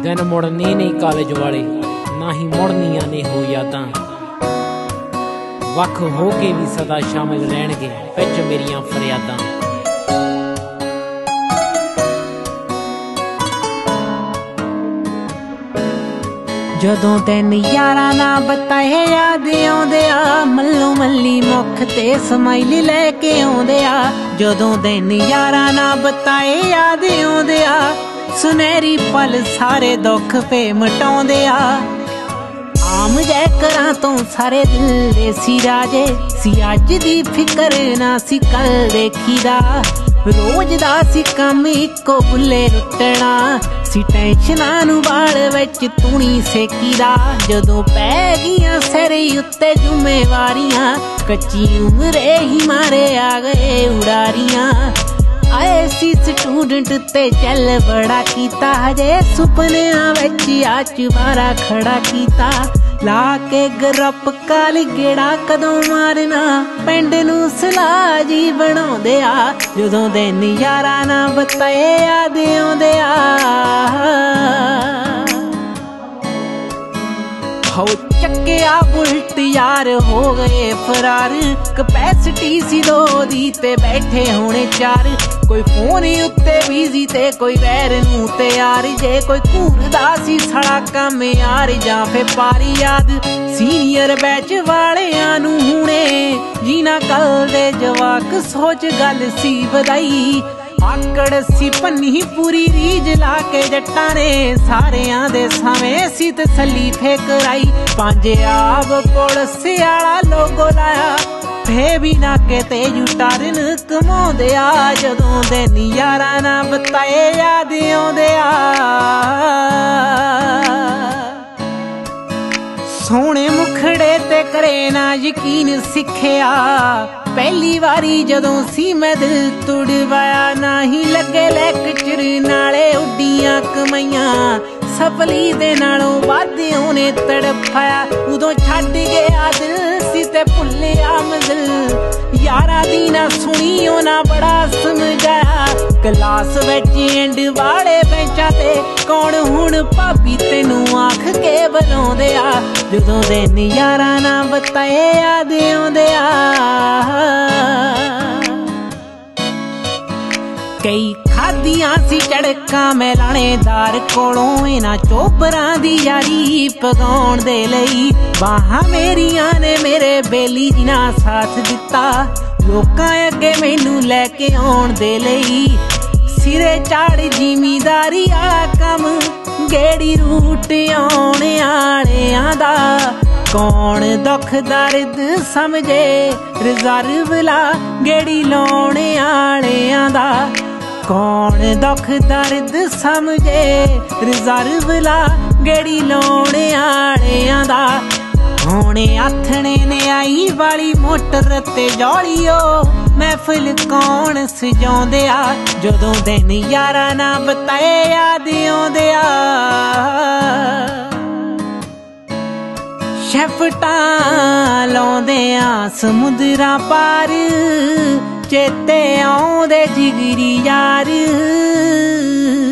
दिन मुड़ने नहीं कॉलेज वाले, ना ही मुड़नियां ने हो यादां। वख हो के भी सदा शामिल रहणगे विच मेरियां फरियादां। जदों दिन यारां ना बताए याद आउंदे आ, मल्लो मल्ली मुख ते समाइल लैके आउंदे आ। जदों दिन यारां ना बताए याद आउंदे आ, सुनहरी पल सारे दुख पे मिटाउंदे आ। आम जै करां तो सारे दिल दे सी राजे, सी अज दी फिकर ना सी कल देखी दा। रोज दा सी कम इक्को बुले रुटना, सी टेंशनां नू बाल विच तूनी सेकी दा। जदों पै गईयां सिर उत्ते जुम्मेवारियां, कच्ची उमरे ही मारे आ गए उड़ारियां। आए सी स्टूडेंट ते चल बड़ा कीता, हजे सुपनियां विच आच मारा खड़ा कीता। ला के गरप काली गेड़ा कदों मारना, पिंड नू सलाह जी बनाउंदे आ। जदों दिन यारां ना बताए याद आउंदे आ। हो चक्किया बुलट यार हो गए फरार, कैपेसिटी सी दो दी ते बैठे होने चार। कोई फोन उत्ते बिजी ते कोई वैर नू तैयार, जे कोई घूरदा सी सड़ा कम यार जां फे पारी याद। सीनियर बैच वालियां नू हुणे जीना कल दे जवाक, सोच गल सी वधाई। आकड़ सी भन्नी पूरी रीज ला के जट्टां ने, सारियां दे सावें सी तसल्ली फेकराई। पंजाब पुलिस आला लोगो लाया, फे भी नाके ते जुटारन कमाउंदे आ। जदों दिन यारां ना बताए याद आउंदे आ। सोहणे मुखड़े ते करे ना यकीन सिखिया, पहली वारी जदों सी मैं दिल तुड़वाया। ना ही लगे लेक्चर नाले उड्डियां कमाइयां, सफली दे नालों वध ओने तड़फाया। उदों छड्ड गया दिल सी ते भुल्लिया मंजिल, यारां दी ना सुनी ओना बड़ा समझाया। क्लास विच एंड वाले बेंचां ते कौन हुण भाभी तेनू आख के बुलाउंदे आ। जदों दिन यारां ना बताए याद आउंदे आ। कई खादियां सी झड़कां मैं लाणेदार कोलों, इन्हां चोबरां दी यारी पगाउण दे लई। बाहां मेरियां ने मेरे बेली जिना साथ दिता, लोकां अगे मैनू लैके आउण दे लई। सिरे चाड़ जिमीदारी आला कम, गेड़ी रूट आउणे आलियां दा। कौन दुख दर्द समझे रिजर्व ला, गेड़ी लाउणे आलियां दा। कौन दुख दर्द समझे रिजर्व ला, गेड़ी लाउणे आलियां दा। होने आथणे ने आई वाली मोटर ते जौलियो, महफिल कौन सजाउंदे आ। जदों दिन यारां ना बताए याद आउंदे आ। शैफटां लाउंदे आ समुद्रां पार, चेते आउंदे जिगरी यार।